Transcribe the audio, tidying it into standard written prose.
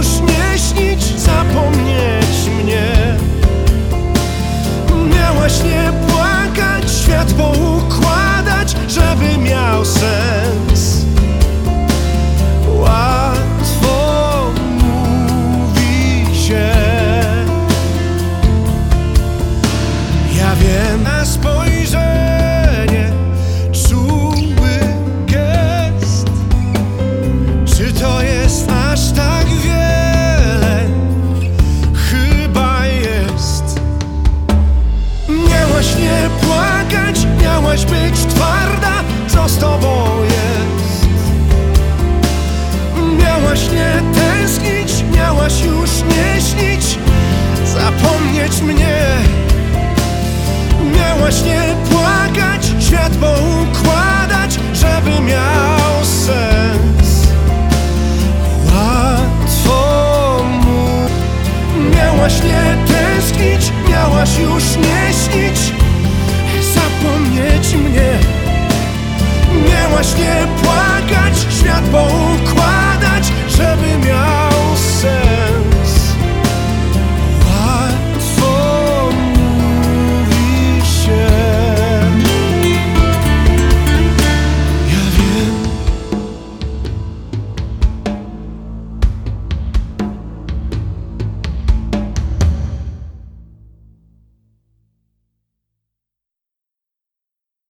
już nie śnić, zapomnieć mnie. Miałaś nie płakać, świat poukładać, żeby miał sens. Łatwo mówi się, ja wiem, na spojrzenie, czuły gest. Czy to jest aż tak wiele? Chyba jest. Miałaś nie płakać, miałaś być twarda, co z tobą jest? Miałaś nie tęsknić, miałaś już nie śnić, zapomnieć mnie. Miałaś nie płakać, świat poukładać, żeby miał sens. Łatwo mu. Miałaś nie tęsknić, miałaś już nie śnić, zapomnieć mnie. Miałaś nie płakać, świat poukładać,